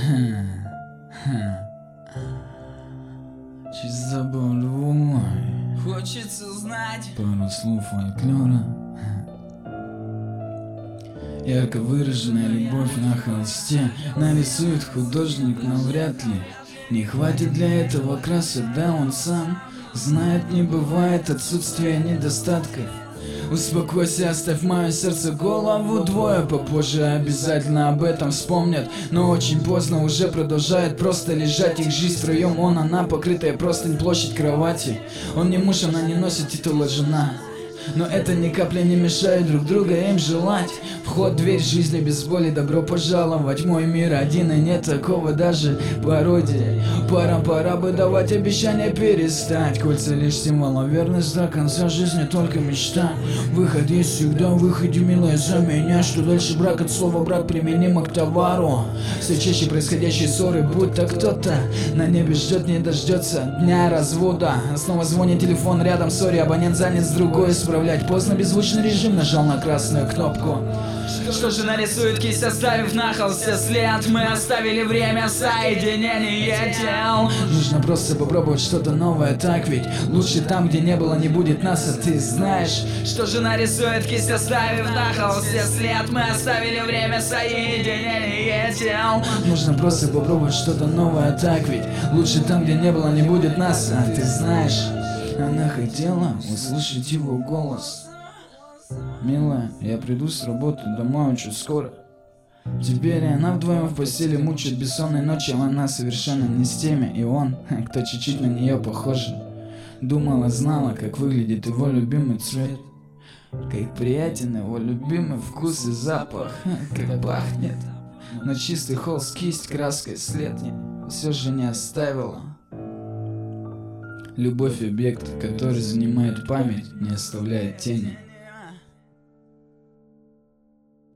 Чисто по-любому Хочется знать пару слов фольклора. Ярко выраженная любовь на холсте нарисует художник навряд ли. Не хватит для этого красок, да он сам знает, не бывает отсутствия недостатков. Успокойся, оставь мое сердце голову двое. Попозже обязательно об этом вспомнят, но очень поздно, уже продолжает просто лежать. Их жизнь втроем, он, она, покрытая простынь, площадь кровати. Он не муж, она не носит титула жена, но это ни капли не мешает друг друга им желать. Вход, дверь жизни без боли, добро пожаловать. Мой мир один, и нет такого даже пародии. Пора бы давать обещания перестать. Кольца лишь символ, а верность до конца жизни только мечта. Выход есть всегда, выходи, милая, за меня. Что дальше брак от слова брак применимо к товару. Все чаще происходящие ссоры, будто кто-то на небе ждет, не дождется дня развода. Снова звонит телефон рядом, сори, абонент занят с другой. Исправлять поздно, беззвучный режим, нажал на красную кнопку. Что же нарисует кисть, оставив на холсте след? Мы оставили время соединения тел. Нужно просто попробовать что-то новое, так ведь лучше там, где не было, не будет нас, а ты знаешь. Что же нарисует кисть, оставив на холсте след? Мы оставили время соединения тел. Нужно просто попробовать что-то новое, так ведь лучше там, где не было, не будет нас, а ты знаешь. Она хотела услышать его голос. Милая, я приду с работы домой очень скоро. Теперь она вдвоем в постели мучает бессонной ночи, а она совершенно не с теми, и он, кто чуть-чуть на нее похож. Думала, знала, как выглядит его любимый цвет, как приятен его любимый вкус и запах, как пахнет. Но чистый холст, кисть, краской, след все же не оставила. Любовь — объект, который занимает память, не оставляет тени.